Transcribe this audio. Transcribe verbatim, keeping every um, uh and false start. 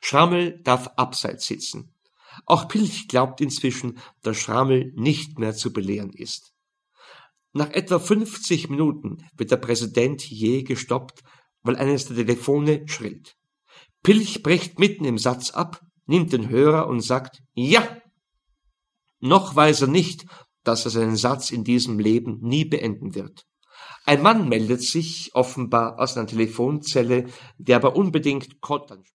Schrammel darf abseits sitzen. Auch Pilch glaubt inzwischen, dass Schrammel nicht mehr zu belehren ist. Nach etwa fünfzig Minuten wird der Präsident jäh gestoppt, weil eines der Telefone schrillt. Pilch bricht mitten im Satz ab, nimmt den Hörer und sagt »Ja!« Noch weiß er nicht, dass er seinen Satz in diesem Leben nie beenden wird. Ein Mann meldet sich offenbar aus einer Telefonzelle, der aber unbedingt Kottern